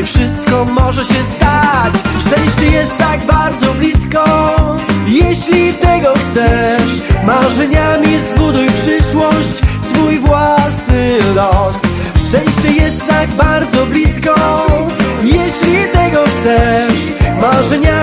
gdy wszystko może się stać. Szczęście jest tak bardzo blisko, jeśli tego chcesz. Marzeniami zbuduj przyszłość, swój własny los. Szczęście jest tak bardzo blisko, jeśli tego chcesz. Marzeniami